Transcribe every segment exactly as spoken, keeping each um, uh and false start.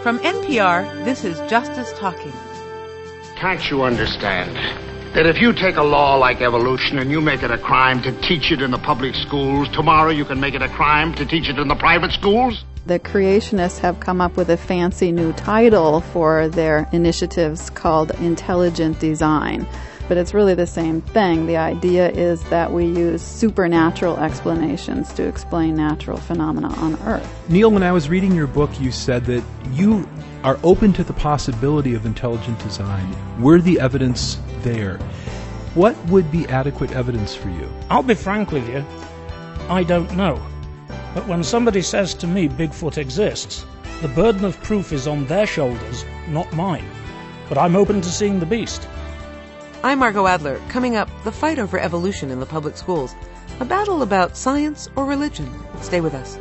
From N P R, this is Justice Talking. Can't you understand that if you take a law like evolution and you make it a crime to teach it in the public schools, tomorrow you can make it a crime to teach it in the private schools? The creationists have come up with a fancy new title for their initiatives called intelligent design. But it's really the same thing. The idea is that we use supernatural explanations to explain natural phenomena on Earth. Neil, when I was reading your book, you said that you are open to the possibility of intelligent design. Were the evidence there? What would be adequate evidence for you? I'll be frank with you, I don't know. But when somebody says to me Bigfoot exists, the burden of proof is on their shoulders, not mine. But I'm open to seeing the beast. I'm Margot Adler. Coming up, the fight over evolution in the public schools. A battle about science or religion. Stay with us.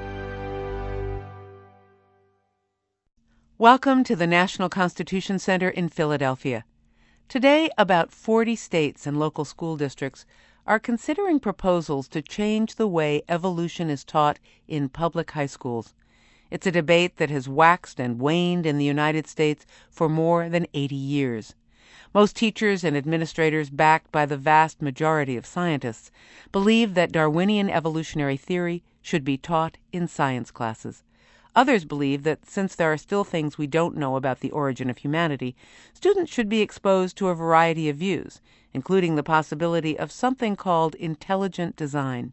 Welcome to the National Constitution Center in Philadelphia. Today, about forty states and local school districts are considering proposals to change the way evolution is taught in public high schools. It's a debate that has waxed and waned in the United States for more than eighty years. Most teachers and administrators, backed by the vast majority of scientists, believe that Darwinian evolutionary theory should be taught in science classes. Others believe that since there are still things we don't know about the origin of humanity, students should be exposed to a variety of views, including the possibility of something called intelligent design.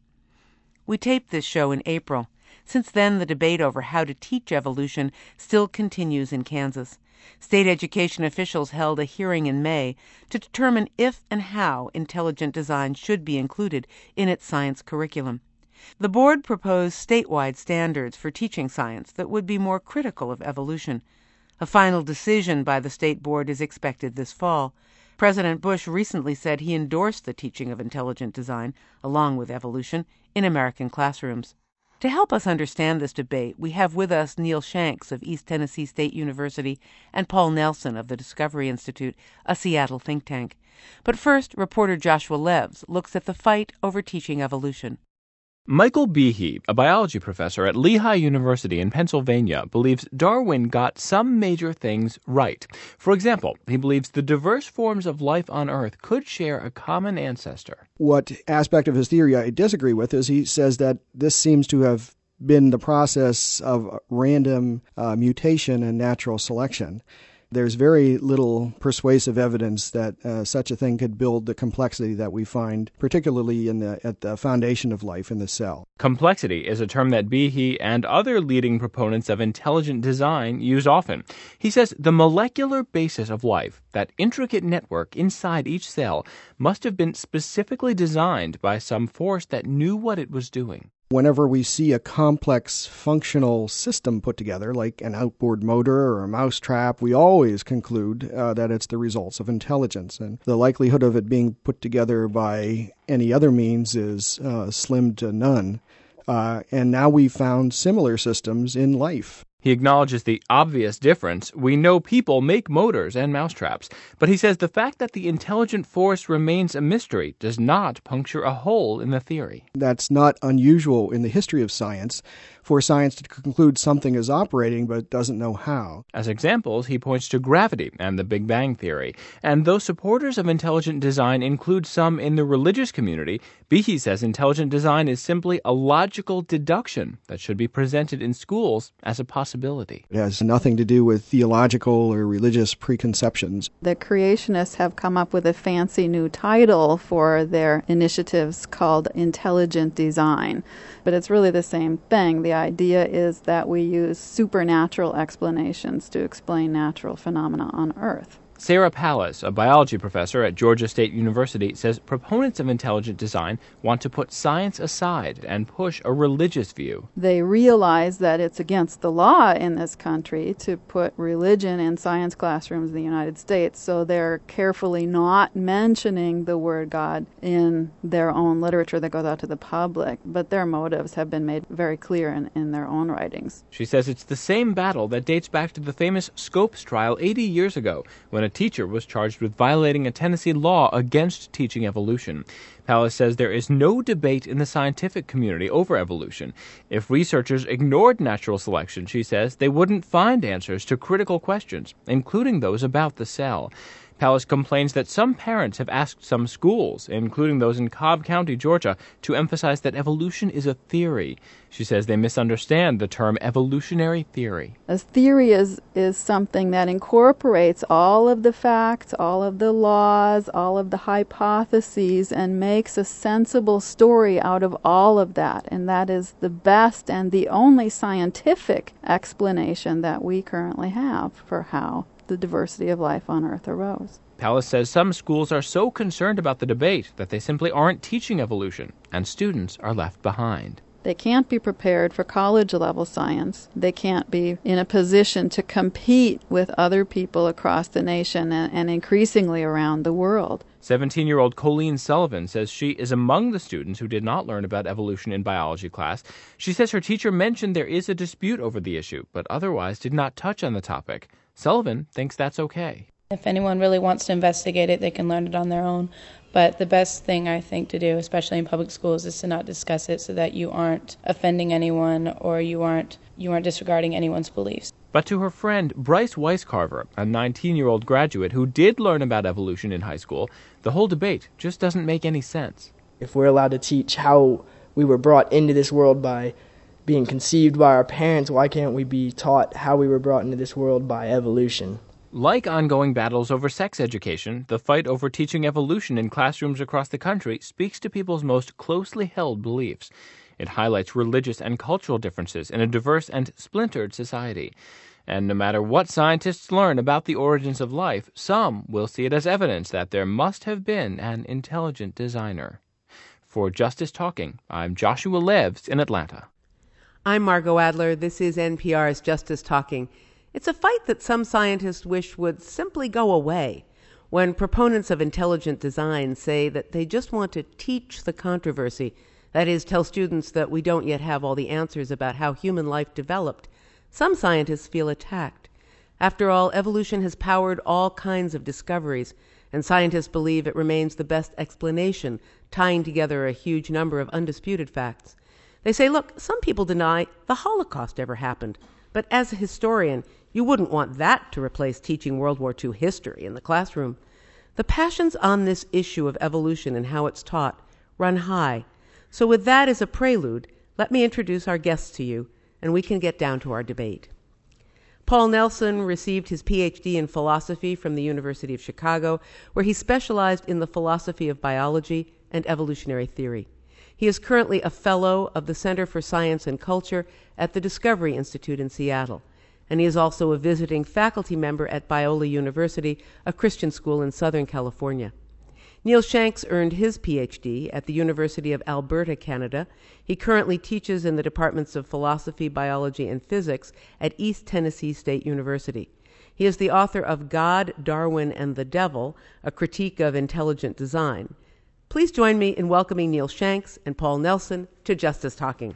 We taped this show in April. Since then, the debate over how to teach evolution still continues in Kansas. State education officials held a hearing in May to determine if and how intelligent design should be included in its science curriculum. The board proposed statewide standards for teaching science that would be more critical of evolution. A final decision by the state board is expected this fall. President Bush recently said he endorsed the teaching of intelligent design, along with evolution, in American classrooms. To help us understand this debate, we have with us Neil Shanks of East Tennessee State University and Paul Nelson of the Discovery Institute, a Seattle think tank. But first, reporter Joshua Leves looks at the fight over teaching evolution. Michael Behe, a biology professor at Lehigh University in Pennsylvania, believes Darwin got some major things right. For example, he believes the diverse forms of life on Earth could share a common ancestor. What aspect of his theory I disagree with is he says that this seems to have been the process of random uh, mutation and natural selection. There's very little persuasive evidence that uh, such a thing could build the complexity that we find, particularly in the at the foundation of life in the cell. Complexity is a term that Behe and other leading proponents of intelligent design use often. He says the molecular basis of life, that intricate network inside each cell, must have been specifically designed by some force that knew what it was doing. Whenever we see a complex functional system put together, like an outboard motor or a mousetrap, we always conclude uh, that it's the results of intelligence. And the likelihood of it being put together by any other means is uh, slim to none. Uh, and now we've found similar systems in life. He acknowledges the obvious difference. We know people make motors and mousetraps, but he says the fact that the intelligent force remains a mystery does not puncture a hole in the theory. That's not unusual in the history of science, for science to conclude something is operating but doesn't know how. As examples, he points to gravity and the Big Bang Theory. And though supporters of intelligent design include some in the religious community, Behe says intelligent design is simply a logical deduction that should be presented in schools as a possibility. It has nothing to do with theological or religious preconceptions. The creationists have come up with a fancy new title for their initiatives called intelligent design. But it's really the same thing. The idea is that we use supernatural explanations to explain natural phenomena on Earth. Sarah Pallas, a biology professor at Georgia State University, says proponents of intelligent design want to put science aside and push a religious view. They realize that it's against the law in this country to put religion in science classrooms in the United States, so they're carefully not mentioning the word God in their own literature that goes out to the public, but their motives have been made very clear in, in their own writings. She says it's the same battle that dates back to the famous Scopes trial eighty years ago, when when a teacher was charged with violating a Tennessee law against teaching evolution. Pallas says there is no debate in the scientific community over evolution. If researchers ignored natural selection, she says, they wouldn't find answers to critical questions, including those about the cell. Pallas complains that some parents have asked some schools, including those in Cobb County, Georgia, to emphasize that evolution is a theory. She says they misunderstand the term evolutionary theory. A theory is, is something that incorporates all of the facts, all of the laws, all of the hypotheses, and makes a sensible story out of all of that. And that is the best and the only scientific explanation that we currently have for how the diversity of life on Earth arose. Pallas says some schools are so concerned about the debate that they simply aren't teaching evolution, and students are left behind. They can't be prepared for college-level science. They can't be in a position to compete with other people across the nation and, and increasingly around the world. seventeen-year-old Colleen Sullivan says she is among the students who did not learn about evolution in biology class. She says her teacher mentioned there is a dispute over the issue, but otherwise did not touch on the topic. Sullivan thinks that's okay. If anyone really wants to investigate it, they can learn it on their own. But the best thing, I think, to do, especially in public schools, is to not discuss it so that you aren't offending anyone or you aren't you aren't disregarding anyone's beliefs. But to her friend Bryce Weiscarver, a nineteen-year-old graduate who did learn about evolution in high school, the whole debate just doesn't make any sense. If we're allowed to teach how we were brought into this world by being conceived by our parents, why can't we be taught how we were brought into this world by evolution? Like ongoing battles over sex education, the fight over teaching evolution in classrooms across the country speaks to people's most closely held beliefs. It highlights religious and cultural differences in a diverse and splintered society. And no matter what scientists learn about the origins of life, some will see it as evidence that there must have been an intelligent designer. For Justice Talking, I'm Joshua Leves in Atlanta. I'm Margot Adler. This is N P R's Justice Talking. It's a fight that some scientists wish would simply go away. When proponents of intelligent design say that they just want to teach the controversy, that is, tell students that we don't yet have all the answers about how human life developed, some scientists feel attacked. After all, evolution has powered all kinds of discoveries, and scientists believe it remains the best explanation, tying together a huge number of undisputed facts. They say, look, some people deny the Holocaust ever happened, but as a historian, you wouldn't want that to replace teaching World War Two history in the classroom. The passions on this issue of evolution and how it's taught run high. So with that as a prelude, let me introduce our guests to you, and we can get down to our debate. Paul Nelson received his P H D in philosophy from the University of Chicago, where he specialized in the philosophy of biology and evolutionary theory. He is currently a fellow of the Center for Science and Culture at the Discovery Institute in Seattle, and he is also a visiting faculty member at Biola University, a Christian school in Southern California. Neil Shanks earned his P H D at the University of Alberta, Canada. He currently teaches in the departments of philosophy, biology, and physics at East Tennessee State University. He is the author of God, Darwin, and the Devil, a critique of intelligent design. Please join me in welcoming Neil Shanks and Paul Nelson to Justice Talking.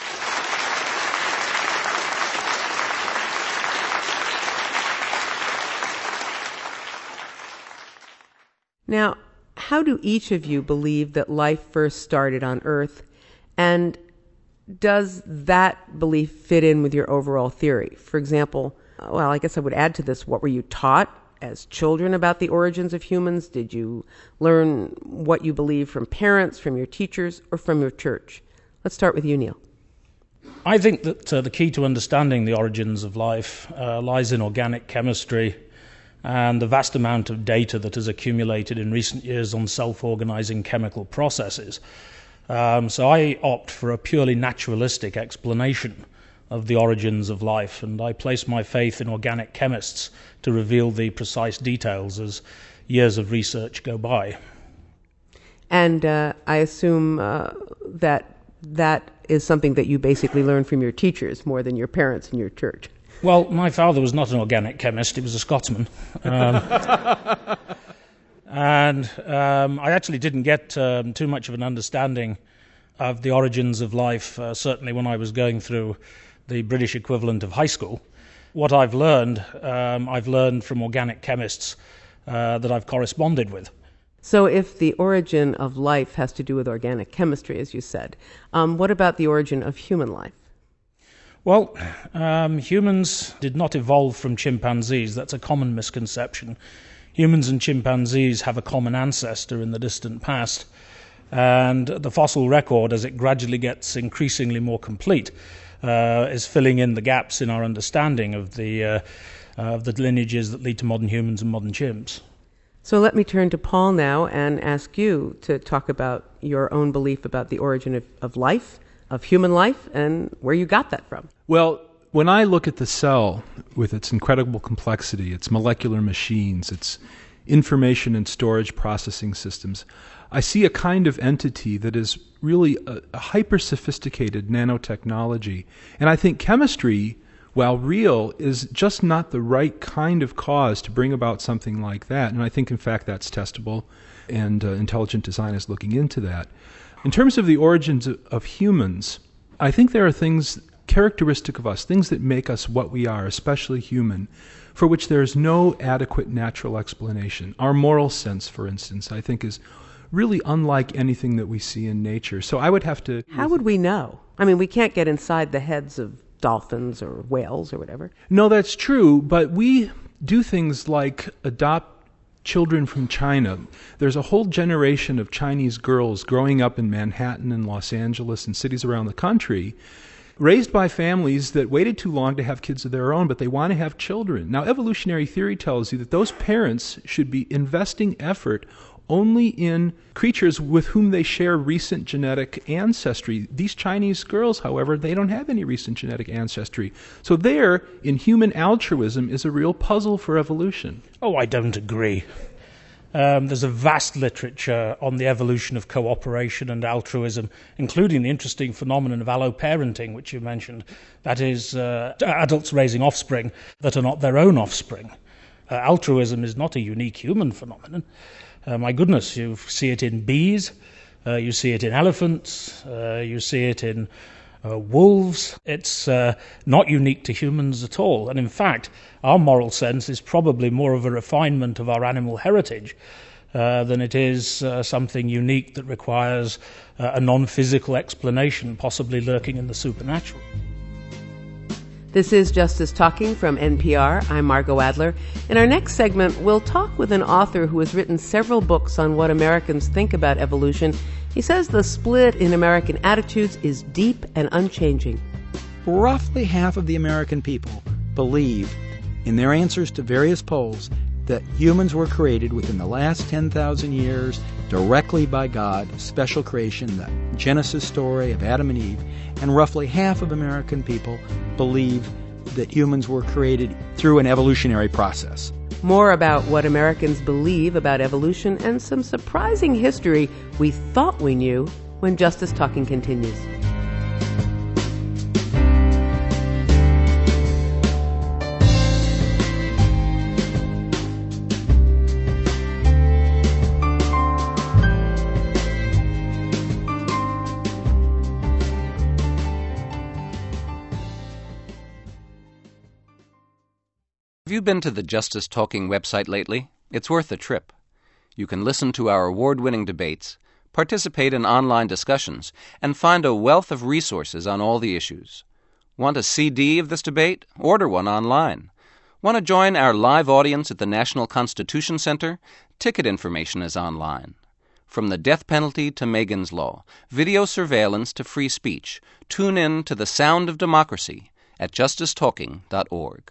Now, how do each of you believe that life first started on Earth, and does that belief fit in with your overall theory? For example, well, I guess I would add to this, what were you taught as children about the origins of humans? Did you learn what you believe from parents, from your teachers, or from your church? Let's start with you, Neil. I think that uh, the key to understanding the origins of life uh, lies in organic chemistry and the vast amount of data that has accumulated in recent years on self-organizing chemical processes. Um, so I opt for a purely naturalistic explanation of the origins of life, and I place my faith in organic chemists to reveal the precise details as years of research go by. And uh, I assume uh, that that is something that you basically learned from your teachers more than your parents and your church. Well, my father was not an organic chemist, he was a Scotsman. Um, and um, I actually didn't get um, too much of an understanding of the origins of life, uh, certainly when I was going through the British equivalent of high school. What I've learned, um, I've learned from organic chemists uh, that I've corresponded with. So if the origin of life has to do with organic chemistry, as you said, um, what about the origin of human life? Well, um, humans did not evolve from chimpanzees. That's a common misconception. Humans and chimpanzees have a common ancestor in the distant past, and the fossil record, as it gradually gets increasingly more complete, uh, is filling in the gaps in our understanding of the, uh, uh, of the lineages that lead to modern humans and modern chimps. So let me turn to Paul now and ask you to talk about your own belief about the origin of, of life, of human life, and where you got that from. Well, when I look at the cell with its incredible complexity, its molecular machines, its information and storage processing systems, I see a kind of entity that is really a, a hyper-sophisticated nanotechnology. And I think chemistry, while real, is just not the right kind of cause to bring about something like that. And I think, in fact, that's testable, and uh, intelligent design is looking into that. In terms of the origins of, of humans, I think there are things characteristic of us, things that make us what we are, especially human, for which there is no adequate natural explanation. Our moral sense, for instance, I think is really unlike anything that we see in nature. So I would have to... How would we know? I mean, we can't get inside the heads of dolphins or whales or whatever. No, that's true, but we do things like adopt children from China. There's a whole generation of Chinese girls growing up in Manhattan and Los Angeles and cities around the country, raised by families that waited too long to have kids of their own, but they want to have children. Now, evolutionary theory tells you that those parents should be investing effort only in creatures with whom they share recent genetic ancestry. These Chinese girls, however, they don't have any recent genetic ancestry. So there, in human altruism, is a real puzzle for evolution. Oh, I don't agree. Um, there's a vast literature on the evolution of cooperation and altruism, including the interesting phenomenon of alloparenting, which you mentioned. That is, uh, adults raising offspring that are not their own offspring. Uh, altruism is not a unique human phenomenon. Uh, my goodness, you see it in bees, uh, you see it in elephants, uh, you see it in uh, wolves. It's uh, not unique to humans at all. And in fact, our moral sense is probably more of a refinement of our animal heritage uh, than it is uh, something unique that requires uh, a non-physical explanation, possibly lurking in the supernatural. This is Justice Talking from N P R. I'm Margot Adler. In our next segment, we'll talk with an author who has written several books on what Americans think about evolution. He says the split in American attitudes is deep and unchanging. Roughly half of the American people believe, in their answers to various polls, that humans were created within the last ten thousand years directly by God, special creation, the Genesis story of Adam and Eve, and roughly half of American people believe that humans were created through an evolutionary process. More about what Americans believe about evolution and some surprising history we thought we knew when Justice Talking continues. Have you been to the Justice Talking website lately? It's worth a trip. You can listen to our award-winning debates, participate in online discussions, and find a wealth of resources on all the issues. Want a C D of this debate? Order one online. Want to join our live audience at the National Constitution Center? Ticket information is online. From the death penalty to Megan's Law, video surveillance to free speech, tune in to the sound of democracy at justice talking dot org.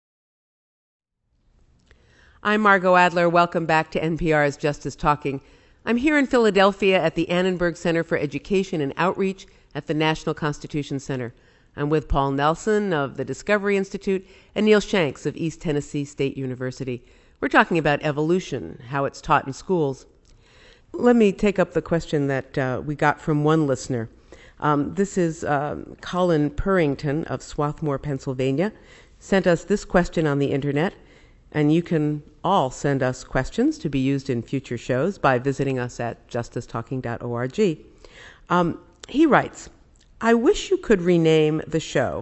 I'm Margot Adler. Welcome back to N P R's Justice Talking. I'm here in Philadelphia at the Annenberg Center for Education and Outreach at the National Constitution Center. I'm with Paul Nelson of the Discovery Institute and Neil Shanks of East Tennessee State University. We're talking about evolution, how it's taught in schools. Let me take up the question that uh, we got from one listener. Um, this is um, Colin Purrington of Swarthmore, Pennsylvania, sent us this question on the internet. And you can all send us questions to be used in future shows by visiting us at justice talking dot org. Um, he writes, I wish you could rename the show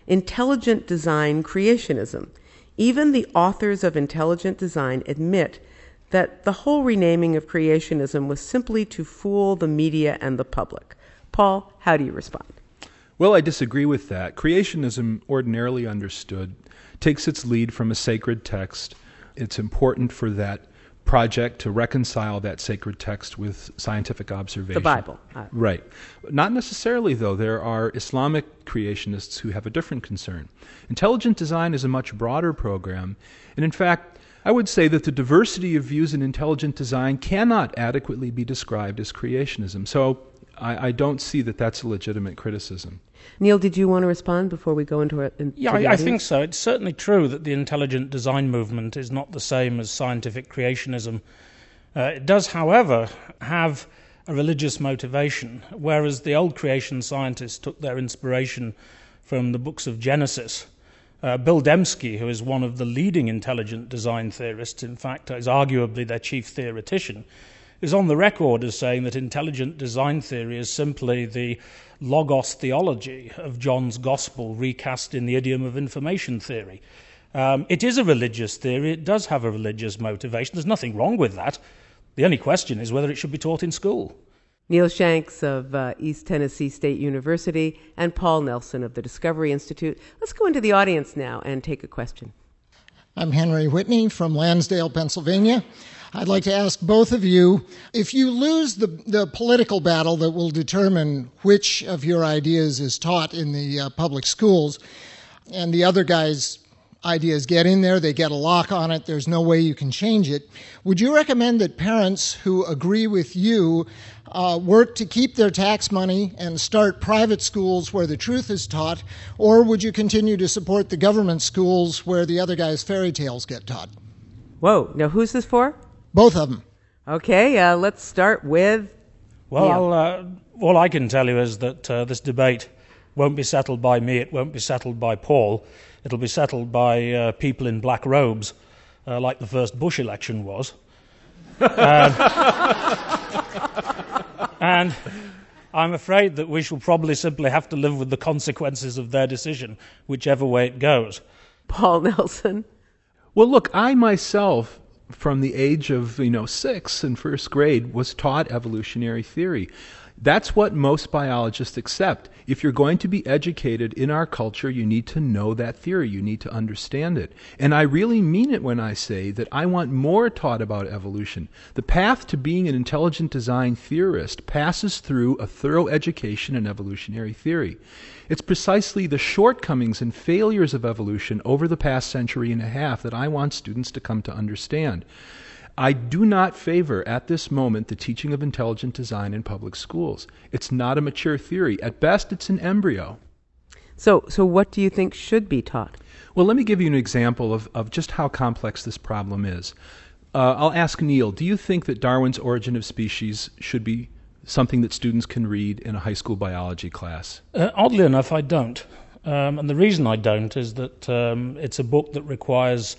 intelligent design creationism. Even the authors of Intelligent Design admit that the whole renaming of creationism was simply to fool the media and the public. Paul, how do you respond? Well, I disagree with that. Creationism, ordinarily understood, takes its lead from a sacred text. It's important for that project to reconcile that sacred text with scientific observation. The Bible. Right. Not necessarily, though. There are Islamic creationists who have a different concern. Intelligent design is a much broader program, and in fact, I would say that the diversity of views in intelligent design cannot adequately be described as creationism. So I, I don't see that that's a legitimate criticism. Neil, did you want to respond before we go into it? Into yeah, I, I think so. It's certainly true that the intelligent design movement is not the same as scientific creationism. Uh, it does, however, have a religious motivation, whereas the old creation scientists took their inspiration from the books of Genesis. Uh, Bill Dembski, who is one of the leading intelligent design theorists, in fact, is arguably their chief theoretician, is on the record as saying that intelligent design theory is simply the logos theology of John's Gospel recast in the idiom of information theory. Um, it is a religious theory. It does have a religious motivation. There's nothing wrong with that. The only question is whether it should be taught in school. Neil Shanks of uh, East Tennessee State University and Paul Nelson of the Discovery Institute. Let's go into the audience now and take a question. I'm Henry Whitney from Lansdale, Pennsylvania. I'd like to ask both of you, if you lose the, the political battle that will determine which of your ideas is taught in the uh, public schools, and the other guy's ideas get in there, they get a lock on it, there's no way you can change it, would you recommend that parents who agree with you uh, work to keep their tax money and start private schools where the truth is taught, or would you continue to support the government schools where the other guy's fairy tales get taught? Whoa, now who's this for? Both of them. Okay, uh, let's start with Well, Neil. I'll, uh, all I can tell you is that uh, this debate won't be settled by me, it won't be settled by Paul, it'll be settled by uh, people in black robes, uh, like the first Bush election was. um, and I'm afraid that we shall probably simply have to live with the consequences of their decision, whichever way it goes. Paul Nelson. Well, look, I myself, from the age of, you know, six in first grade, was taught evolutionary theory. That's what most biologists accept. If you're going to be educated in our culture, you need to know that theory. You need to understand it. And I really mean it when I say that I want more taught about evolution. The path to being an intelligent design theorist passes through a thorough education in evolutionary theory. It's precisely the shortcomings and failures of evolution over the past century and a half that I want students to come to understand. I do not favor, at this moment, the teaching of intelligent design in public schools. It's not a mature theory. At best, it's an embryo. So, so what do you think should be taught? Well, let me give you an example of, of just how complex this problem is. Uh, I'll ask Neil, do you think that Darwin's Origin of Species should be something that students can read in a high school biology class? Uh, oddly enough, I don't. Um, and the reason I don't is that um, it's a book that requires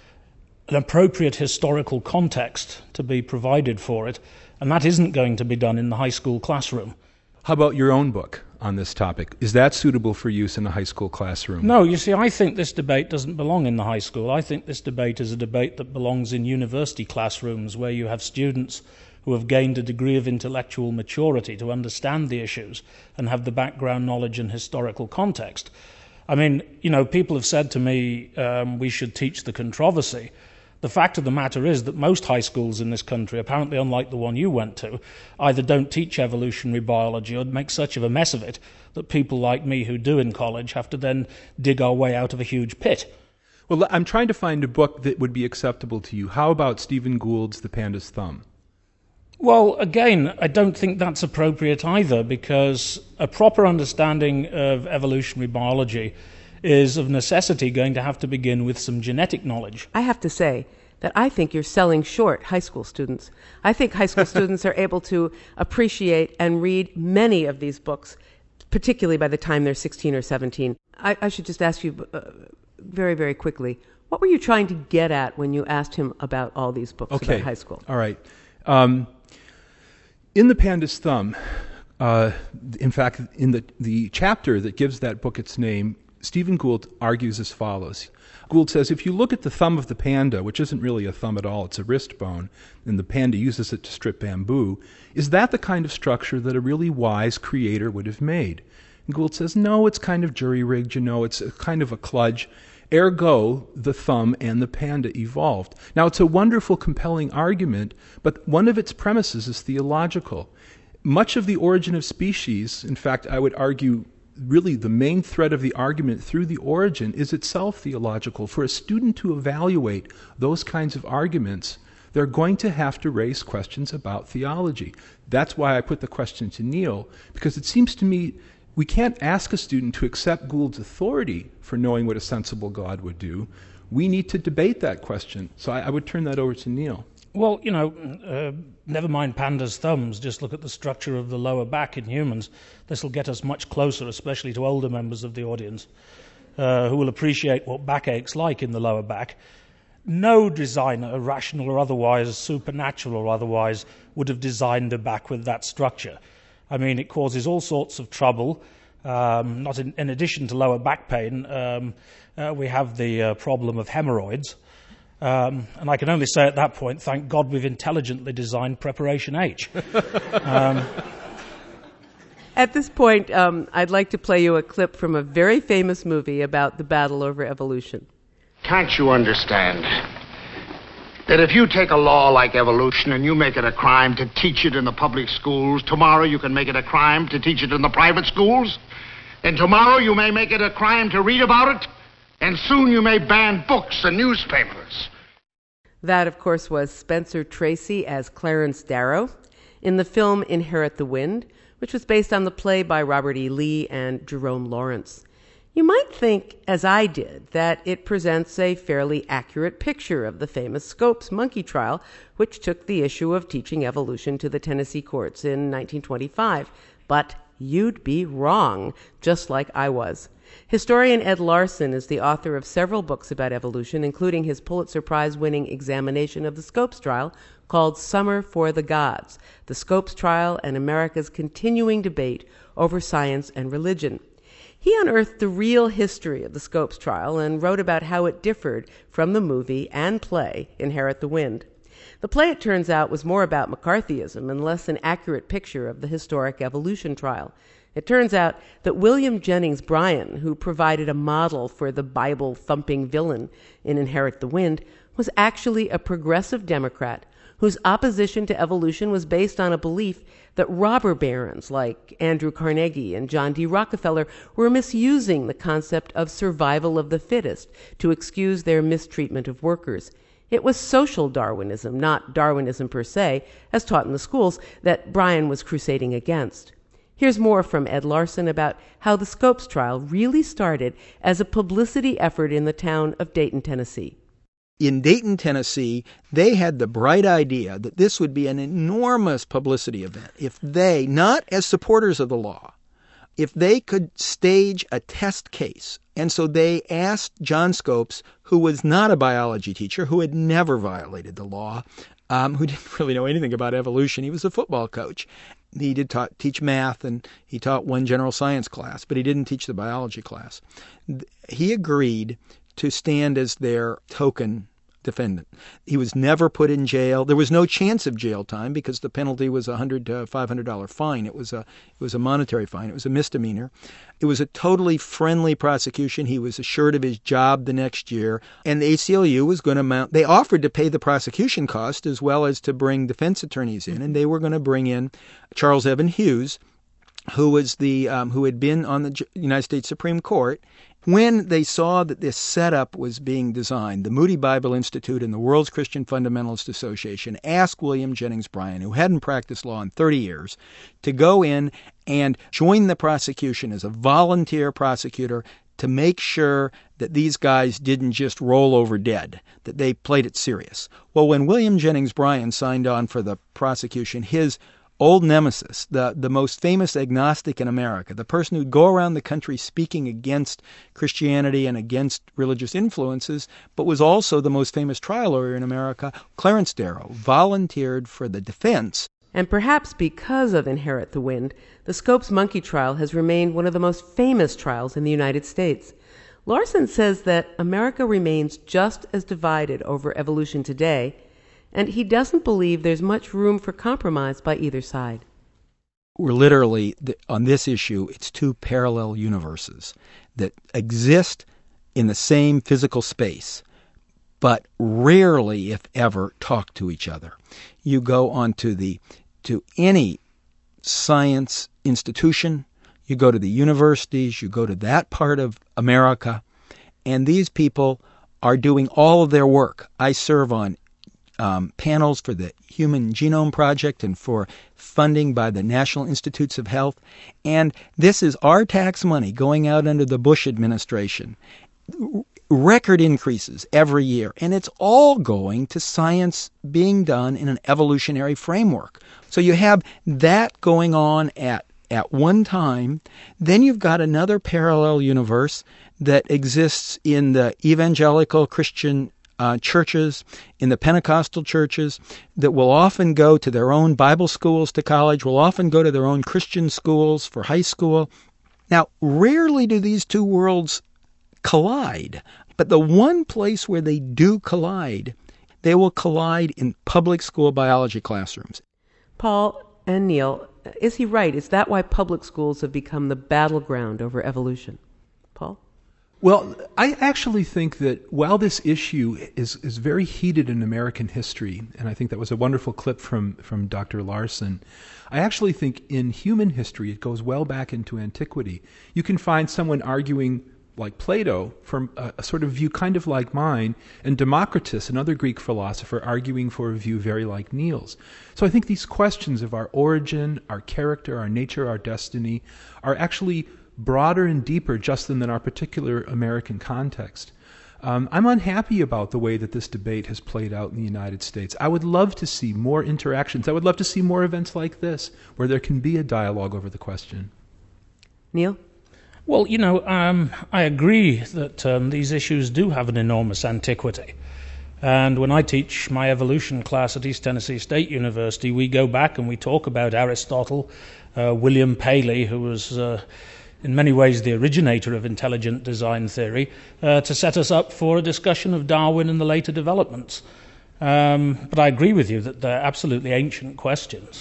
an appropriate historical context to be provided for it, and that isn't going to be done in the high school classroom. How about your own book on this topic? Is that suitable for use in a high school classroom? No, you see, I think this debate doesn't belong in the high school. I think this debate is a debate that belongs in university classrooms where you have students who have gained a degree of intellectual maturity to understand the issues and have the background knowledge and historical context. I mean, you know, people have said to me um, we should teach the controversy. The fact of the matter is that most high schools in this country, apparently unlike the one you went to, either don't teach evolutionary biology or make such of a mess of it that people like me who do in college have to then dig our way out of a huge pit. Well, I'm trying to find a book that would be acceptable to you. How about Stephen Gould's The Panda's Thumb? Well, again, I don't think that's appropriate either, because a proper understanding of evolutionary biology is of necessity going to have to begin with some genetic knowledge. I have to say that I think you're selling short high school students. I think high school students are able to appreciate and read many of these books, particularly by the time they're sixteen or seventeen. I, I should just ask you uh, very, very quickly, what were you trying to get at when you asked him about all these books okay. about high school? All right. Um, in The Panda's Thumb, uh, in fact, in the, the chapter that gives that book its name, Stephen Gould argues as follows. Gould says, if you look at the thumb of the panda, which isn't really a thumb at all, it's a wrist bone, and the panda uses it to strip bamboo, is that the kind of structure that a really wise creator would have made? And Gould says, no, it's kind of jury-rigged, you know, it's a kind of a kludge. Ergo, the thumb and the panda evolved. Now, it's a wonderful, compelling argument, but one of its premises is theological. Much of the origin of species, in fact, I would argue, really the main thread of the argument through the origin is itself theological. For a student to evaluate those kinds of arguments, they're going to have to raise questions about theology. That's why I put the question to Neil, because it seems to me we can't ask a student to accept Gould's authority for knowing what a sensible God would do. We need to debate that question. So I, I would turn that over to Neil. Well, you know, uh, never mind pandas' thumbs, just look at the structure of the lower back in humans. This will get us much closer, especially to older members of the audience, uh, who will appreciate what backache's like in the lower back. No designer, rational or otherwise, supernatural or otherwise, would have designed a back with that structure. I mean, it causes all sorts of trouble. Um, not in, in addition to lower back pain, um, uh, we have the uh, problem of hemorrhoids. Um, and I can only say at that point, thank God we've intelligently designed Preparation H. um, At this point, um, I'd like to play you a clip from a very famous movie about the battle over evolution. Can't you understand that if you take a law like evolution and you make it a crime to teach it in the public schools, tomorrow you can make it a crime to teach it in the private schools? And tomorrow you may make it a crime to read about it? And soon you may ban books and newspapers. That, of course, was Spencer Tracy as Clarence Darrow in the film Inherit the Wind, which was based on the play by Robert E. Lee and Jerome Lawrence. You might think, as I did, that it presents a fairly accurate picture of the famous Scopes monkey trial, which took the issue of teaching evolution to the Tennessee courts in nineteen twenty-five. But you'd be wrong, just like I was. Historian Ed Larson is the author of several books about evolution, including his Pulitzer Prize-winning examination of the Scopes trial called Summer for the Gods, the Scopes trial and America's continuing debate over science and religion. He unearthed the real history of the Scopes trial and wrote about how it differed from the movie and play Inherit the Wind. The play, it turns out, was more about McCarthyism and less an accurate picture of the historic evolution trial. It turns out that William Jennings Bryan, who provided a model for the Bible-thumping villain in Inherit the Wind, was actually a progressive Democrat whose opposition to evolution was based on a belief that robber barons like Andrew Carnegie and John D. Rockefeller were misusing the concept of survival of the fittest to excuse their mistreatment of workers. It was social Darwinism, not Darwinism per se, as taught in the schools, that Bryan was crusading against. Here's more from Ed Larson about how the Scopes trial really started as a publicity effort in the town of Dayton, Tennessee. In Dayton, Tennessee, they had the bright idea that this would be an enormous publicity event if they, not as supporters of the law, if they could stage a test case. And so they asked John Scopes, who was not a biology teacher, who had never violated the law, um, who didn't really know anything about evolution. He was a football coach. He did ta- teach math, and he taught one general science class, but he didn't teach the biology class. He agreed to stand as their token defendant. He was never put in jail. There was no chance of jail time because the penalty was a one hundred to five hundred dollars fine. It was a it was a monetary fine. It was a misdemeanor. It was a totally friendly prosecution. He was assured of his job the next year, and the A C L U was going to mount. They offered to pay the prosecution cost as well as to bring defense attorneys in, and they were going to bring in Charles Evan Hughes, who was the um, who had been on the United States Supreme Court. When they saw that this setup was being designed, the Moody Bible Institute and the World's Christian Fundamentalist Association asked William Jennings Bryan, who hadn't practiced law in thirty years, to go in and join the prosecution as a volunteer prosecutor to make sure that these guys didn't just roll over dead, that they played it serious. Well, when William Jennings Bryan signed on for the prosecution, his old nemesis, the, the most famous agnostic in America, the person who'd go around the country speaking against Christianity and against religious influences, but was also the most famous trial lawyer in America, Clarence Darrow, volunteered for the defense. And perhaps because of Inherit the Wind, the Scopes monkey trial has remained one of the most famous trials in the United States. Larson says that America remains just as divided over evolution today, and he doesn't believe there's much room for compromise by either side. We're literally, on this issue, it's two parallel universes that exist in the same physical space, but rarely, if ever, talk to each other. You go onto the to any science institution, you go to the universities, you go to that part of America, and these people are doing all of their work. I serve on um, panels for the Human Genome Project and for funding by the National Institutes of Health, and this is our tax money going out under the Bush administration. Record increases every year, and it's all going to science being done in an evolutionary framework. So you have that going on at at one time. Then you've got another parallel universe that exists in the evangelical Christian uh, churches, in the Pentecostal churches, that will often go to their own Bible schools to college, will often go to their own Christian schools for high school. Now, rarely do these two worlds collide, but the one place where they do collide, they will collide in public school biology classrooms. Paul and Neil, is he right? Is that why public schools have become the battleground over evolution? Paul? Well, I actually think that while this issue is, is very heated in American history, and I think that was a wonderful clip from, from Doctor Larson, I actually think in human history it goes well back into antiquity. You can find someone arguing like Plato, from a, a sort of view kind of like mine, and Democritus, another Greek philosopher, arguing for a view very like Neil's. So I think these questions of our origin, our character, our nature, our destiny, are actually broader and deeper just than in our particular American context. Um, I'm unhappy about the way that this debate has played out in the United States. I would love to see more interactions. I would love to see more events like this, where there can be a dialogue over the question. Neil? Well, you know, um, I agree that um, these issues do have an enormous antiquity. And when I teach my evolution class at East Tennessee State University, we go back and we talk about Aristotle, uh, William Paley, who was uh, in many ways the originator of intelligent design theory, uh, to set us up for a discussion of Darwin and the later developments. Um, but I agree with you that they're absolutely ancient questions.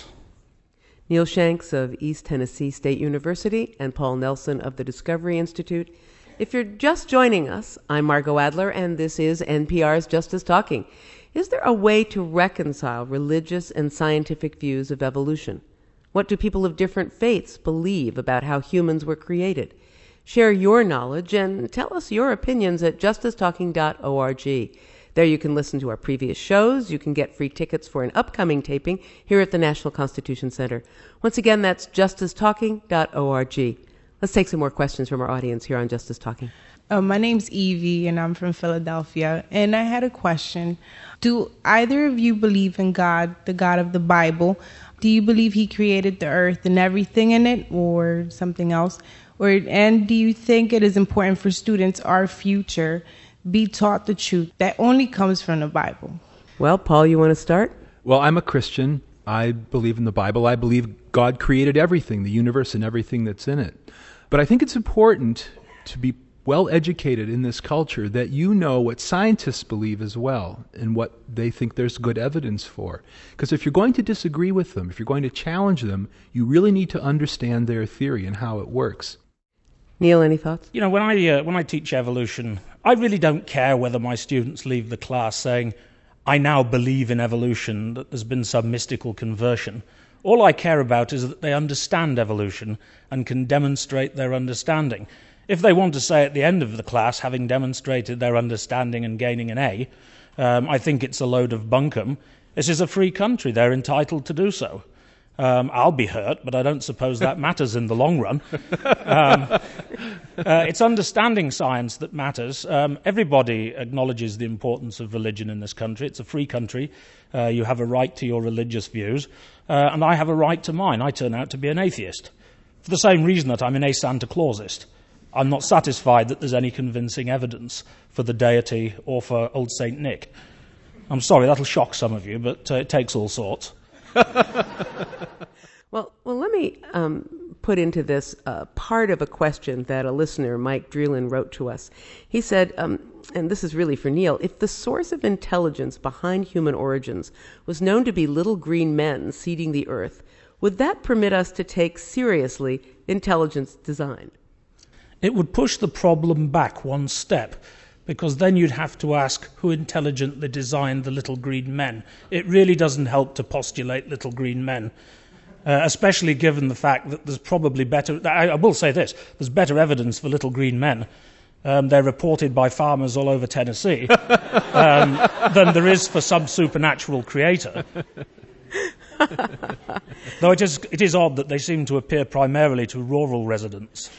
Neil Shanks of East Tennessee State University and Paul Nelson of the Discovery Institute. If you're just joining us, I'm Margot Adler, and this is N P R's Justice Talking. Is there a way to reconcile religious and scientific views of evolution? What do people of different faiths believe about how humans were created? Share your knowledge and tell us your opinions at justice talking dot org. There you can listen to our previous shows. You can get free tickets for an upcoming taping here at the National Constitution Center. Once again, that's justice talking dot org. Let's take some more questions from our audience here on Justice Talking. Uh, my name's Evie, and I'm from Philadelphia. And I had a question. Do either of you believe in God, the God of the Bible? Do you believe he created the earth and everything in it, or something else? Or and do you think it is important for students, our future, be taught the truth that only comes from the Bible? Well, Paul, you want to start? Well, I'm a Christian. I believe in the Bible. I believe God created everything, the universe and everything that's in it. But I think it's important to be well educated in this culture that you know what scientists believe as well and what they think there's good evidence for. Because if you're going to disagree with them, if you're going to challenge them, you really need to understand their theory and how it works. Neil, any thoughts? You know, when I uh, when I teach evolution, I really don't care whether my students leave the class saying, I now believe in evolution, that there's been some mystical conversion. All I care about is that they understand evolution and can demonstrate their understanding. If they want to say at the end of the class, having demonstrated their understanding and gaining an A, um, I think it's a load of bunkum. This is a free country. They're entitled to do so. Um, I'll be hurt, but I don't suppose that matters in the long run. Um, uh, it's understanding science that matters. Um, everybody acknowledges the importance of religion in this country. It's a free country. Uh, you have a right to your religious views, uh, and I have a right to mine. I turn out to be an atheist, for the same reason that I'm an a-Santa Clausist. I'm not satisfied that there's any convincing evidence for the deity or for old Saint Nick. I'm sorry, that'll shock some of you, but uh, it takes all sorts. well, well, let me um, put into this uh, part of a question that a listener, Mike Dreelan, wrote to us. He said, um, and this is really for Neil, if the source of intelligence behind human origins was known to be little green men seeding the earth, would that permit us to take seriously intelligence design? It would push the problem back one step, because then you'd have to ask who intelligently designed the little green men. It really doesn't help to postulate little green men, uh, especially given the fact that there's probably better... I, I will say this, there's better evidence for little green men. Um, they're reported by farmers all over Tennessee um, than there is for some supernatural creator. Though it is, it is odd that they seem to appear primarily to rural residents.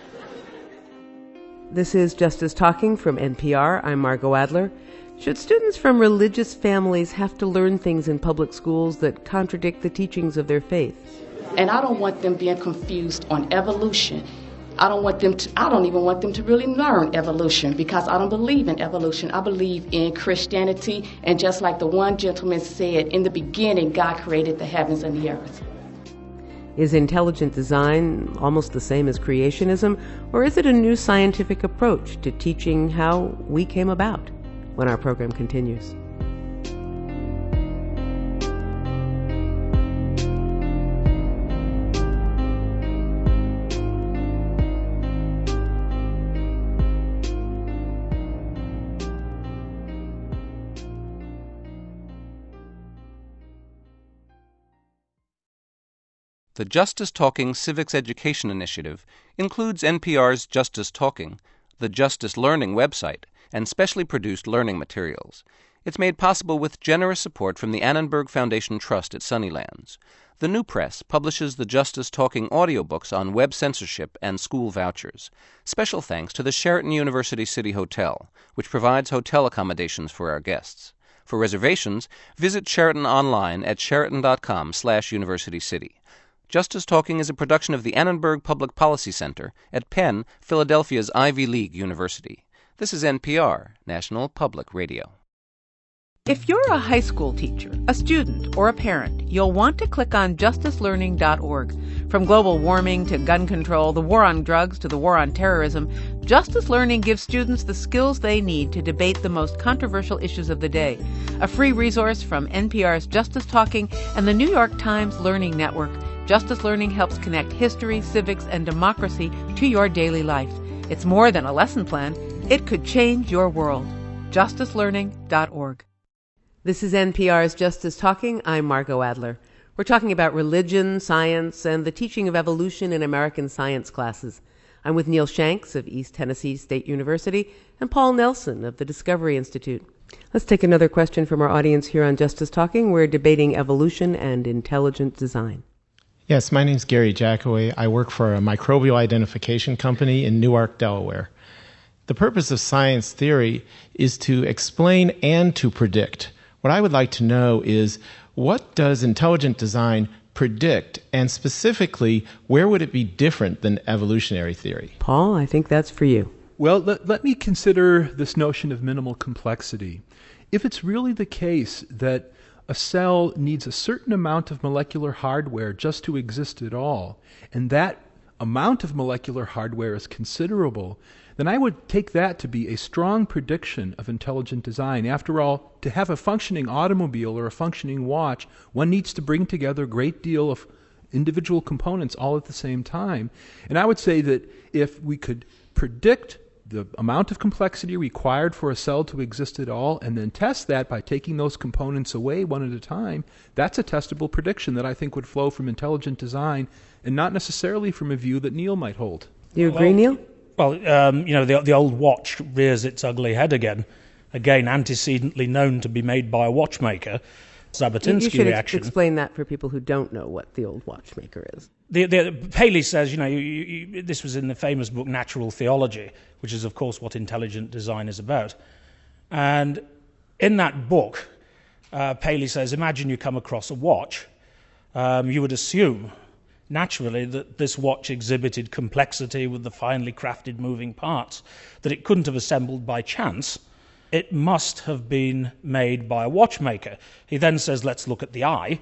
This is Justice Talking from N P R. I'm Margot Adler. Should students from religious families have to learn things in public schools that contradict the teachings of their faith? And I don't want them being confused on evolution. I don't want them to, I don't even want them to really learn evolution, because I don't believe in evolution. I believe in Christianity, and just like the one gentleman said, in the beginning, God created the heavens and the earth. Is intelligent design almost the same as creationism, or is it a new scientific approach to teaching how we came about? When our program continues. The Justice Talking Civics Education Initiative includes N P R's Justice Talking, the Justice Learning website, and specially produced learning materials. It's made possible with generous support from the Annenberg Foundation Trust at Sunnylands. The New Press publishes the Justice Talking audiobooks on web censorship and school vouchers. Special thanks to the Sheraton University City Hotel, which provides hotel accommodations for our guests. For reservations, visit Sheraton online at sheraton.com slash University City. Justice Talking is a production of the Annenberg Public Policy Center at Penn, Philadelphia's Ivy League University. This is N P R, National Public Radio. If you're a high school teacher, a student, or a parent, you'll want to click on justice learning dot org. From global warming to gun control, the war on drugs to the war on terrorism, Justice Learning gives students the skills they need to debate the most controversial issues of the day. A free resource from N P R's Justice Talking and the New York Times Learning Network, Justice Learning helps connect history, civics, and democracy to your daily life. It's more than a lesson plan. It could change your world. justice learning dot org. This is N P R's Justice Talking. I'm Margot Adler. We're talking about religion, science, and the teaching of evolution in American science classes. I'm with Neil Shanks of East Tennessee State University and Paul Nelson of the Discovery Institute. Let's take another question from our audience here on Justice Talking. We're debating evolution and intelligent design. Yes, my name is Gary Jackaway. I work for a microbial identification company in Newark, Delaware. The purpose of science theory is to explain and to predict. What I would like to know is, what does intelligent design predict, and specifically, where would it be different than evolutionary theory? Paul, I think that's for you. Well, let, let me consider this notion of minimal complexity. If it's really the case that a cell needs a certain amount of molecular hardware just to exist at all, and that amount of molecular hardware is considerable, then I would take that to be a strong prediction of intelligent design. After all, to have a functioning automobile or a functioning watch, one needs to bring together a great deal of individual components all at the same time. And I would say that if we could predict the amount of complexity required for a cell to exist at all, and then test that by taking those components away one at a time, that's a testable prediction that I think would flow from intelligent design and not necessarily from a view that Neil might hold. Do you agree, well, Neil? Well, um, you know, the, the old watch rears its ugly head again. Again, antecedently known to be made by a watchmaker. Zhabotinsky you should reaction. Ex- explain that for people who don't know what the old watchmaker is. The, the, Paley says, you know, you, you, this was in the famous book Natural Theology, which is, of course, what intelligent design is about. And in that book, uh, Paley says, imagine you come across a watch. Um, you would assume, naturally, that this watch exhibited complexity with the finely crafted moving parts, that it couldn't have assembled by chance. It must have been made by a watchmaker. He then says, let's look at the eye.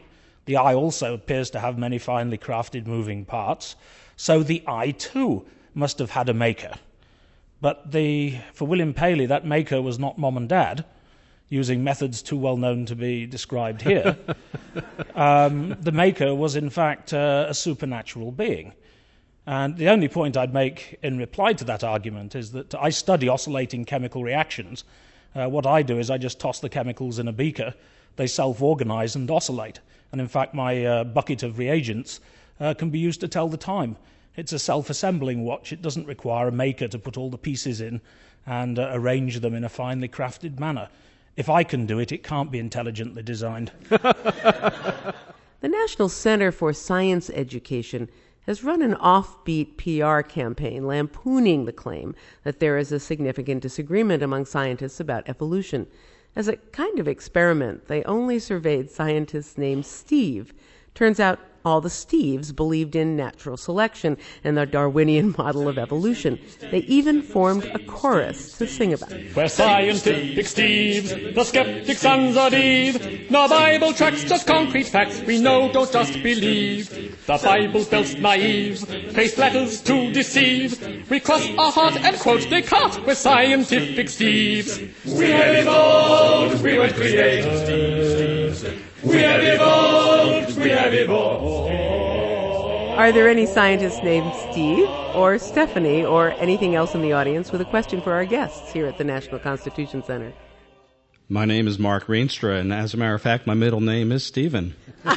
The eye also appears to have many finely crafted moving parts, so the eye too must have had a maker. But the, for William Paley, that maker was not mom and dad, using methods too well known to be described here. um, the maker was in fact uh, a supernatural being. And the only point I'd make in reply to that argument is that I study oscillating chemical reactions. Uh, what I do is I just toss the chemicals in a beaker, they self-organize and oscillate. And in fact, my uh, bucket of reagents uh, can be used to tell the time. It's a self-assembling watch. It doesn't require a maker to put all the pieces in and uh, arrange them in a finely crafted manner. If I can do it, it can't be intelligently designed. The National Center for Science Education has run an offbeat P R campaign lampooning the claim that there is a significant disagreement among scientists about evolution. As a kind of experiment, they only surveyed scientists named Steve. Turns out all the Steves believed in natural selection and the Darwinian model of evolution. They even formed a chorus to sing about it. We're scientific Steves, the skeptic sons of Eve. No Bible tracks, just concrete facts we know, don't just believe. The Bible spells naive, place letters to deceive. We cross our heart and quote Descartes, we're scientific Steves. We have evolved, we were created. We have evolved, we have evolved. Are there any scientists named Steve or Stephanie or anything else in the audience with a question for our guests here at the National Constitution Center? My name is Mark Reenstra, and as a matter of fact, my middle name is Stephen.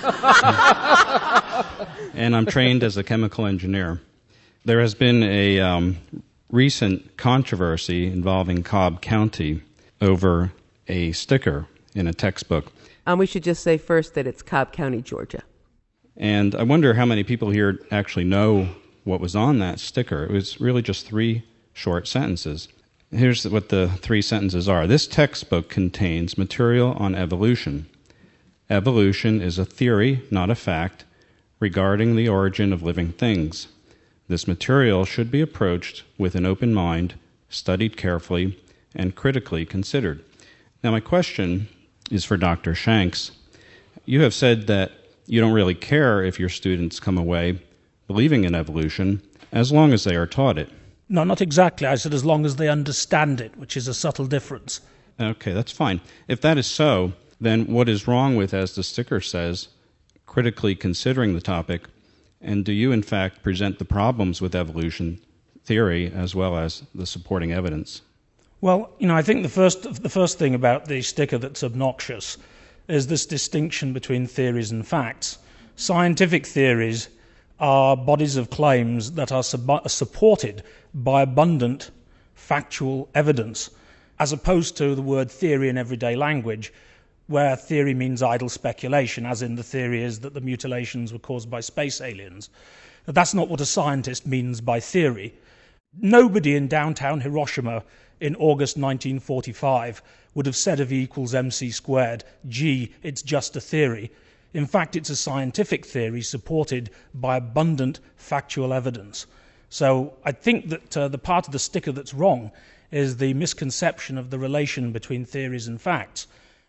And I'm trained as a chemical engineer. There has been a um, recent controversy involving Cobb County over a sticker in a textbook. Um, we should just say first that it's Cobb County, Georgia. And I wonder how many people here actually know what was on that sticker. It was really just three short sentences. Here's what the three sentences are. This textbook contains material on evolution. Evolution is a theory, not a fact, regarding the origin of living things. This material should be approached with an open mind, studied carefully, and critically considered. Now, my question is for Doctor Shanks. You have said that you don't really care if your students come away believing in evolution as long as they are taught it. No, not exactly. I said as long as they understand it, which is a subtle difference. Okay, that's fine. If that is so, then what is wrong with, as the sticker says, critically considering the topic, and do you in fact present the problems with evolution theory as well as the supporting evidence? Well, you know, I think the first the first thing about the sticker that's obnoxious is this distinction between theories and facts. Scientific theories are bodies of claims that are sub- supported by abundant factual evidence, as opposed to the word theory in everyday language, where theory means idle speculation, as in the theory is that the mutilations were caused by space aliens. But that's not what a scientist means by theory. Nobody in downtown Hiroshima in August nineteen forty-five would have said of E equals mc squared, gee, it's just a theory. In fact, it's a scientific theory supported by abundant factual evidence. So I think that uh, the part of the sticker that's wrong is the misconception of the relation between theories and facts.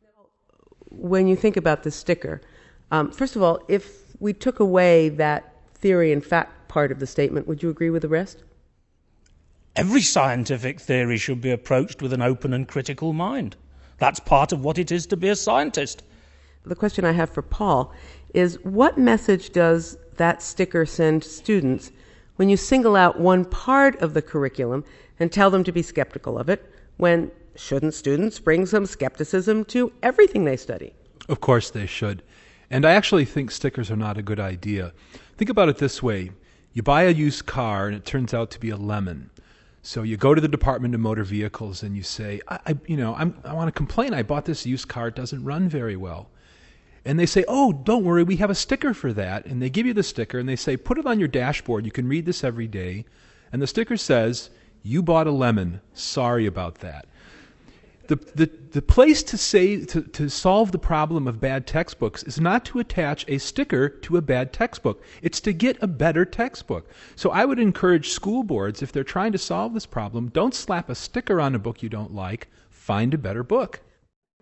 When you think about the sticker, um, first of all, if we took away that theory and fact part of the statement, would you agree with the rest? Every scientific theory should be approached with an open and critical mind. That's part of what it is to be a scientist. The question I have for Paul is, what message does that sticker send to students when you single out one part of the curriculum and tell them to be skeptical of it, when shouldn't students bring some skepticism to everything they study? Of course they should. And I actually think stickers are not a good idea. Think about it this way. You buy a used car and it turns out to be a lemon. So you go to the Department of Motor Vehicles and you say, I, I you know, I'm, I want to complain. I bought this used car. It doesn't run very well. And they say, oh, don't worry. We have a sticker for that. And they give you the sticker and they say, put it on your dashboard. You can read this every day. And the sticker says, you bought a lemon. Sorry about that. The, the, the place to say to, to solve the problem of bad textbooks is not to attach a sticker to a bad textbook. It's to get a better textbook. So I would encourage school boards, if they're trying to solve this problem, don't slap a sticker on a book you don't like. Find a better book.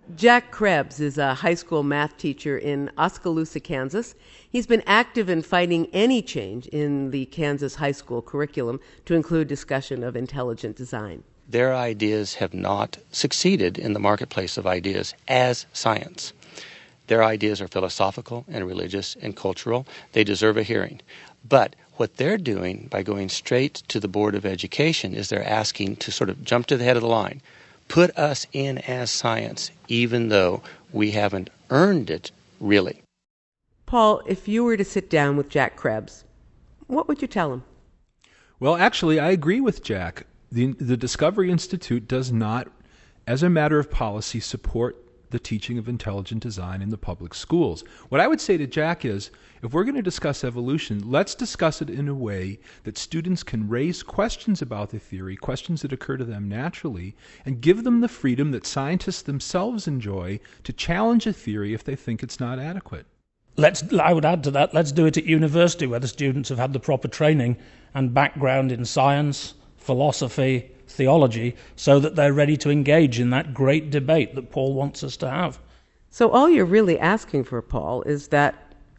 Jack Krebs is a high school math teacher in Oskaloosa, Kansas. He's been active in fighting any change in the Kansas high school curriculum to include discussion of intelligent design. Their ideas have not succeeded in the marketplace of ideas as science. Their ideas are philosophical and religious and cultural. They deserve a hearing. But what they're doing by going straight to the Board of Education is they're asking to sort of jump to the head of the line. Put us in as science, even though we haven't earned it, really. Paul, if you were to sit down with Jack Krebs, what would you tell him? Well, actually, I agree with Jack. The, the Discovery Institute does not, as a matter of policy, support the teaching of intelligent design in the public schools. What I would say to Jack is, if we're going to discuss evolution, let's discuss it in a way that students can raise questions about the theory, questions that occur to them naturally, and give them the freedom that scientists themselves enjoy to challenge a theory if they think it's not adequate. Let's, I would add to that, let's do it at university where the students have had the proper training and background in science, philosophy, theology, so that they're ready to engage in that great debate that Paul wants us to have. So all you're really asking for, Paul, is that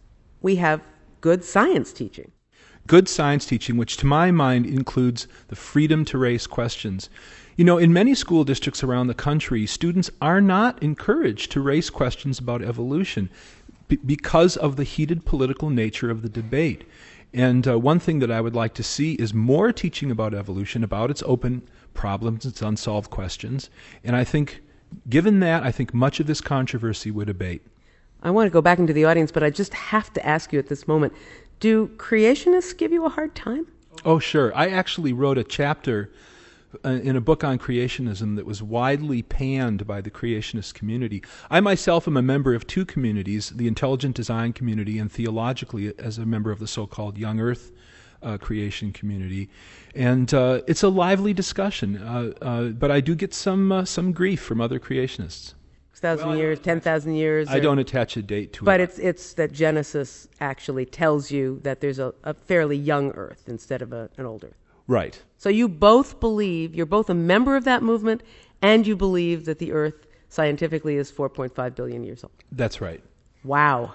we have good science teaching. Good science teaching, which to my mind includes the freedom to raise questions. You know, in many school districts around the country, students are not encouraged to raise questions about evolution b- because of the heated political nature of the debate. And uh, one thing that I would like to see is more teaching about evolution, about its open problems, its unsolved questions. And I think, given that, I think much of this controversy would abate. I want to go back into the audience, but I just have to ask you at this moment, do creationists give you a hard time? Oh, sure. I actually wrote a chapter uh, in a book on creationism that was widely panned by the creationist community. I myself am a member of two communities, the intelligent design community and theologically as a member of the so-called Young Earth uh, creation community. And uh, it's a lively discussion, uh, uh, but I do get some uh, some grief from other creationists. six thousand well, years, ten thousand years? I or, don't attach a date to but it. But it's it's that Genesis actually tells you that there's a, a fairly young Earth instead of a, an old Earth. Right. So you both believe, you're both a member of that movement, and you believe that the Earth scientifically is four point five billion years old. That's right. Wow.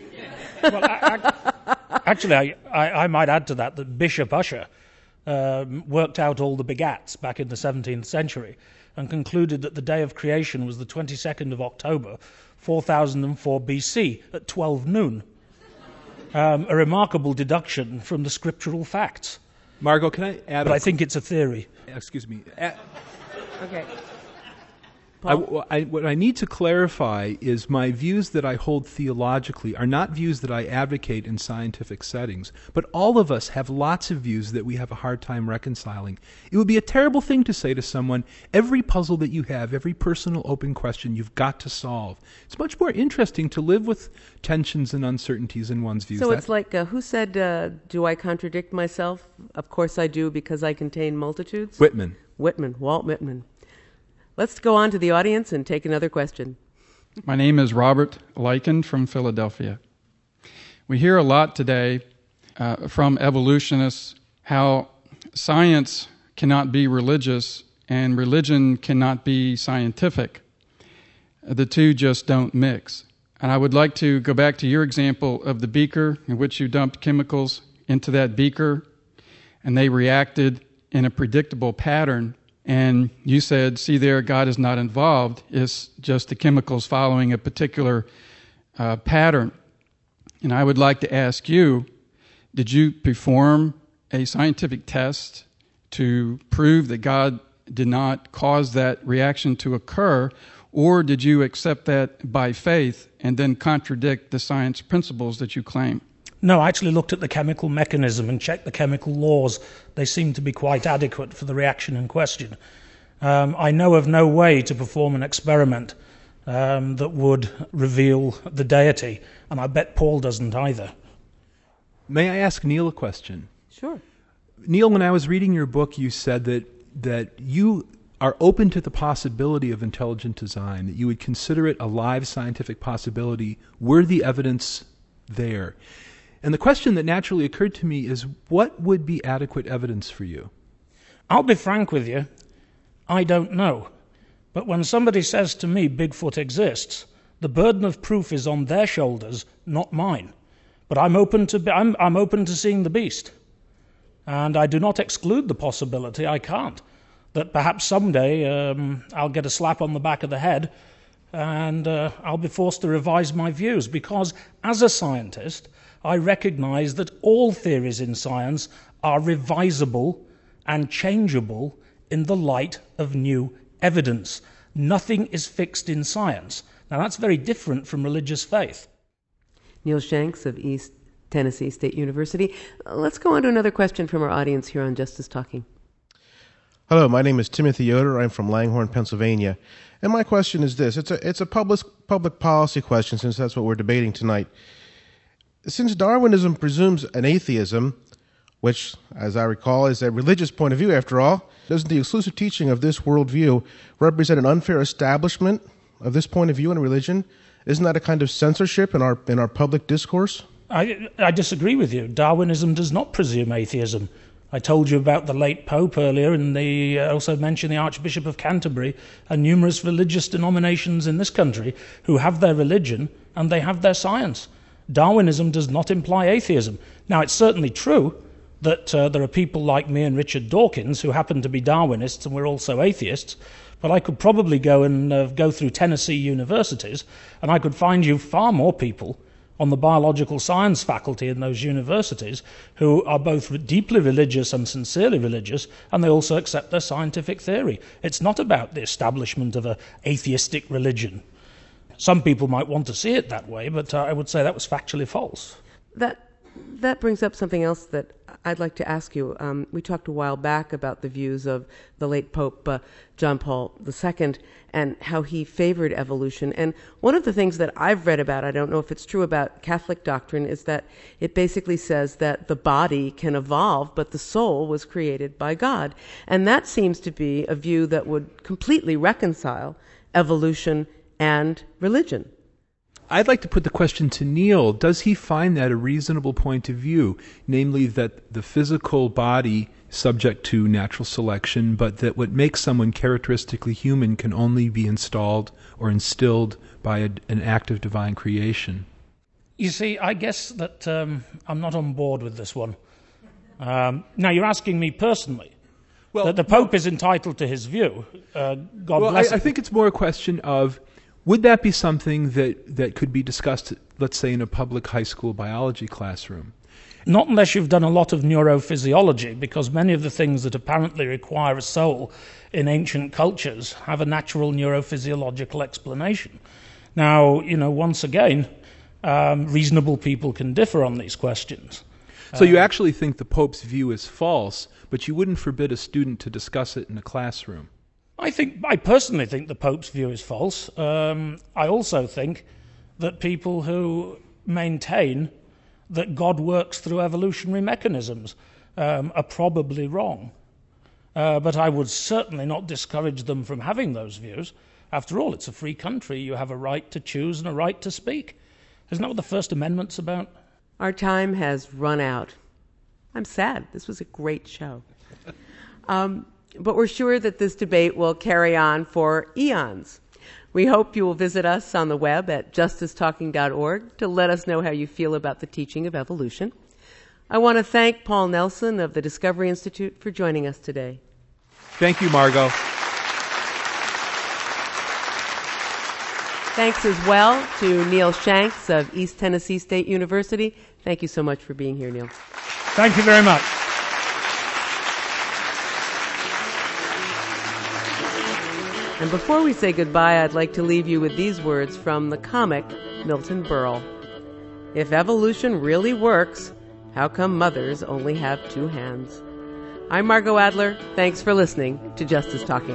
Well, I, I, actually, I, I, I might add to that that Bishop Ussher um, worked out all the begats back in the seventeenth century and concluded that the day of creation was the twenty-second of October, four thousand four B C, at twelve noon. Um, a remarkable deduction from the scriptural facts. Margot, can I add? But a I think it's a theory. Excuse me. A- okay. I, I, what I need to clarify is my views that I hold theologically are not views that I advocate in scientific settings, but all of us have lots of views that we have a hard time reconciling. It would be a terrible thing to say to someone, every puzzle that you have, every personal open question you've got to solve. It's much more interesting to live with tensions and uncertainties in one's views. So that, it's like, uh, who said, uh, do I contradict myself? Of course I do, because I contain multitudes? Whitman. Whitman, Walt Whitman. Let's go on to the audience and take another question. My name is Robert Lycan from Philadelphia. We hear a lot today uh, from evolutionists how science cannot be religious and religion cannot be scientific. The two just don't mix. And I would like to go back to your example of the beaker in which you dumped chemicals into that beaker and they reacted in a predictable pattern. And you said, see there, God is not involved. It's just the chemicals following a particular uh, pattern. And I would like to ask you, did you perform a scientific test to prove that God did not cause that reaction to occur, or did you accept that by faith and then contradict the science principles that you claim? No, I actually looked at the chemical mechanism and checked the chemical laws. They seem to be quite adequate for the reaction in question. Um, I know of no way to perform an experiment um, that would reveal the deity, and I bet Paul doesn't either. May I ask Neil a question? Sure. Neil, when I was reading your book, you said that that you are open to the possibility of intelligent design, that you would consider it a live scientific possibility were the evidence there. And the question that naturally occurred to me is, what would be adequate evidence for you? I'll be frank with you. I don't know. But when somebody says to me Bigfoot exists, the burden of proof is on their shoulders, not mine. But I'm open to I'm, I'm open to seeing the beast. And I do not exclude the possibility, I can't, that perhaps someday um, I'll get a slap on the back of the head and uh, I'll be forced to revise my views, because as a scientist, I recognize that all theories in science are revisable and changeable in the light of new evidence. Nothing is fixed in science. Now, that's very different from religious faith. Neil Shanks of East Tennessee State University. Uh, let's go on to another question from our audience here on Justice Talking. Hello, my name is Timothy Yoder. I'm from Langhorne, Pennsylvania. And my question is this. It's a, it's a public, public policy question, since that's what we're debating tonight. Since Darwinism presumes an atheism, which, as I recall, is a religious point of view after all, doesn't the exclusive teaching of this worldview represent an unfair establishment of this point of view in religion? Isn't that a kind of censorship in our in our public discourse? I, I disagree with you. Darwinism does not presume atheism. I told you about the late Pope earlier, and the, uh, also mentioned the Archbishop of Canterbury and numerous religious denominations in this country who have their religion and they have their science. Darwinism does not imply atheism. Now, it's certainly true that uh, there are people like me and Richard Dawkins who happen to be Darwinists, and we're also atheists, but I could probably go and uh, go through Tennessee universities, and I could find you far more people on the biological science faculty in those universities who are both deeply religious and sincerely religious, and they also accept their scientific theory. It's not about the establishment of an atheistic religion. Some people might want to see it that way, but uh, I would say that was factually false. That that brings up something else that I'd like to ask you. Um, we talked a while back about the views of the late Pope uh, John Paul the Second and how he favored evolution. And one of the things that I've read about, I don't know if it's true about Catholic doctrine, is that it basically says that the body can evolve, but the soul was created by God. And that seems to be a view that would completely reconcile evolution and religion. I'd like to put the question to Neil. Does he find that a reasonable point of view, namely that the physical body is subject to natural selection, but that what makes someone characteristically human can only be installed or instilled by a, an act of divine creation? You see, I guess that um, I'm not on board with this one. Um, now, you're asking me personally. Well, that the Pope no. is entitled to his view. Uh, God well, bless I, him. I think it's more a question of, would that be something that, that could be discussed, let's say, in a public high school biology classroom? Not unless you've done a lot of neurophysiology, because many of the things that apparently require a soul in ancient cultures have a natural neurophysiological explanation. Now, you know, once again, um, reasonable people can differ on these questions. So you uh, actually think the Pope's view is false, but you wouldn't forbid a student to discuss it in a classroom? I think, I personally think the Pope's view is false. Um, I also think that people who maintain that God works through evolutionary mechanisms um, are probably wrong. Uh, but I would certainly not discourage them from having those views. After all, it's a free country. You have a right to choose and a right to speak. Isn't that what the First Amendment's about? Our time has run out. I'm sad. This was a great show. Um, but we're sure that this debate will carry on for eons. We hope you will visit us on the web at justice talking dot org to let us know how you feel about the teaching of evolution. I want to thank Paul Nelson of the Discovery Institute for joining us today. Thank you, Margot. Thanks as well to Neil Shanks of East Tennessee State University. Thank you so much for being here, Neil. Thank you very much. And before we say goodbye, I'd like to leave you with these words from the comic Milton Berle. If evolution really works, how come mothers only have two hands? I'm Margot Adler. Thanks for listening to Justice Talking.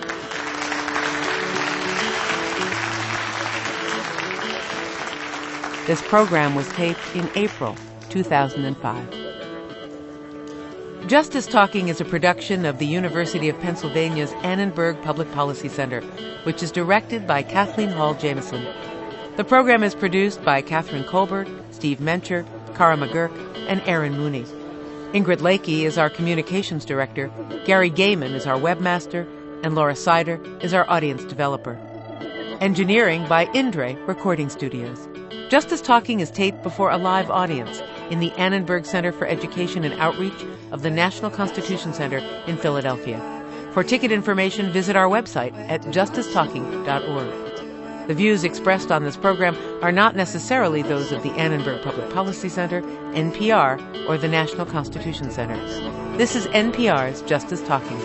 This program was taped in April two thousand five. Justice Talking is a production of the University of Pennsylvania's Annenberg Public Policy Center, which is directed by Kathleen Hall Jameson. The program is produced by Catherine Colbert, Steve Mencher, Cara McGurk, and Aaron Mooney. Ingrid Lakey is our communications director, Gary Gaiman is our webmaster, and Laura Sider is our audience developer. Engineering by Indre Recording Studios. Justice Talking is taped before a live audience in the Annenberg Center for Education and Outreach of the National Constitution Center in Philadelphia. For ticket information, visit our website at justice talking dot org. The views expressed on this program are not necessarily those of the Annenberg Public Policy Center, N P R, or the National Constitution Center. This is N P R's Justice Talking.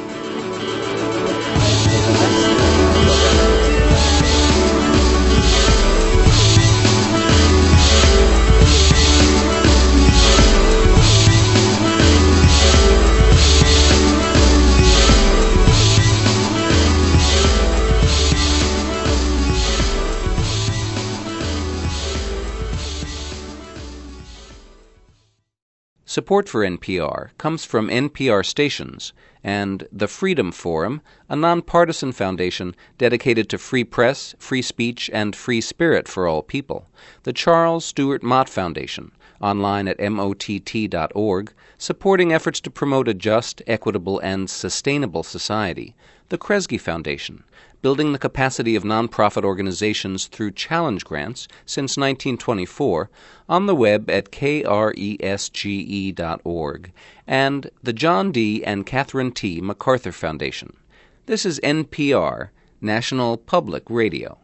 Support for N P R comes from N P R stations and the Freedom Forum, a nonpartisan foundation dedicated to free press, free speech, and free spirit for all people. The Charles Stewart Mott Foundation, online at mott dot org, supporting efforts to promote a just, equitable, and sustainable society. The Kresge Foundation, building the capacity of nonprofit organizations through challenge grants since nineteen twenty-four, on the web at kresge dot org, and the John D. and Catherine T. MacArthur Foundation. This is N P R, National Public Radio.